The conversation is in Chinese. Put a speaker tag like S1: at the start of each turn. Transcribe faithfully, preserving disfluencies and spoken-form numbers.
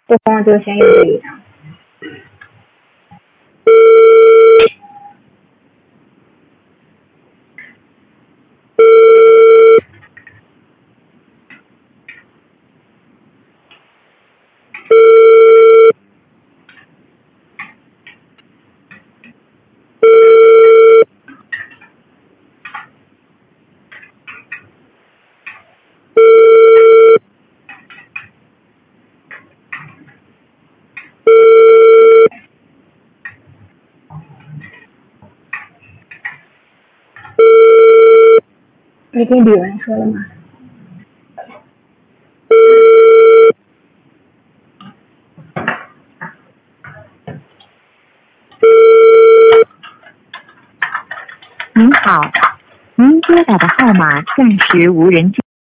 S1: 不通了就先用这一张。你跟李文说了吗？
S2: 您好，您拨打的号码暂时无人接。